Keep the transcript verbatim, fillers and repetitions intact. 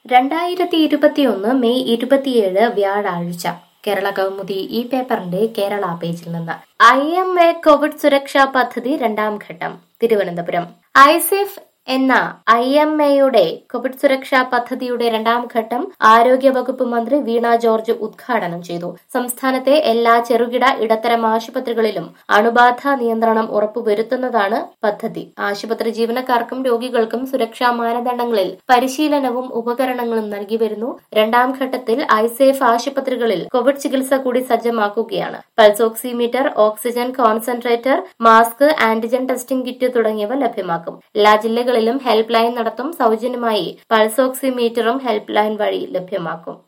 രണ്ടായിരത്തി ഇരുപത്തിയൊന്ന് മെയ് ഇരുപത്തിയേഴ് വ്യാഴാഴ്ച കേരള കൗമുദി ഈ പേപ്പറിന്റെ കേരള പേജിൽ നിന്ന് ഐ എം എ കോവിഡ് സുരക്ഷാ പദ്ധതി രണ്ടാം ഘട്ടം തിരുവനന്തപുരം ഐസേഫ് എന്ന ഐ എം എയുടെ കോവിഡ് സുരക്ഷാ പദ്ധതിയുടെ രണ്ടാം ഘട്ടം ആരോഗ്യവകുപ്പ് മന്ത്രി വീണ ജോർജ് ഉദ്ഘാടനം ചെയ്തു. സംസ്ഥാനത്തെ എല്ലാ ചെറുകിട ഇടത്തരം ആശുപത്രികളിലും അണുബാധ നിയന്ത്രണം ഉറപ്പുവരുത്തുന്നതാണ് പദ്ധതി. ആശുപത്രി ജീവനക്കാർക്കും രോഗികൾക്കും സുരക്ഷാ മാനദണ്ഡങ്ങളിൽ പരിശീലനവും ഉപകരണങ്ങളും നൽകി വരുന്നു. രണ്ടാം ഘട്ടത്തിൽ ഐസേഫ് ആശുപത്രികളിൽ കോവിഡ് ചികിത്സ കൂടി സജ്ജമാക്കുകയാണ്. Pulse oximeter, oxygen concentrator, mask, antigen testing kit തുടങ്ങിയവ ലഭ്യമാക്കും. എല്ലാ ജില്ലകളിലും ഹെൽപ്പ് ലൈൻ നടത്തും. സൗജന്യമായി പൾസ് ഓക്സിമീറ്ററും ഹെൽപ്പ് ലൈൻ വഴി ലഭ്യമാക്കും.